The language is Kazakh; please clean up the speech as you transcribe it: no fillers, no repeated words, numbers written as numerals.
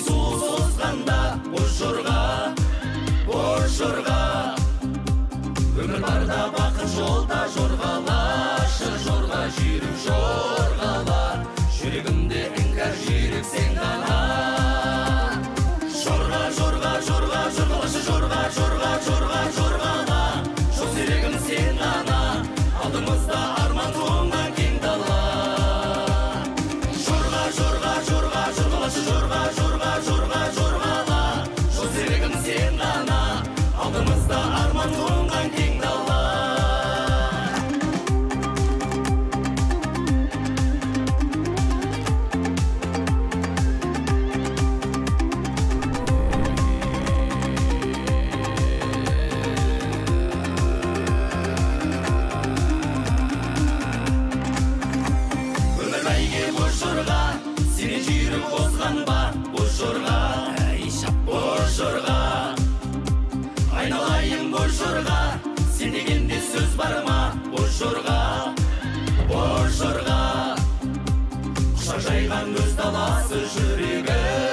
су созғанда боз жорға, боз жорға. Өмір барда бақыт жолда жорғалашы жорға, жүйрік жорғала. Жүрегімде іңкәр жүйрік сен ғана. Жорға, жорға, жорға, жорғалашы жорға, жорға, жорға, жорғала. Жол серігім сен ғана, алдымызда арман туған кең дала. Жорға, жорға, жорға, жорғалашы жорға, жорға, жорға, жорғала. Жол серігім сен ғана, алдымызда арман туған кең дала. Сені жүйрік озған ба, боз жорға, боз жорға. Айналайын боз жорға, сен дегенде сөз бар ма, боз жорға, боз жорға. Құшақ жайған өз даласы жүрегі.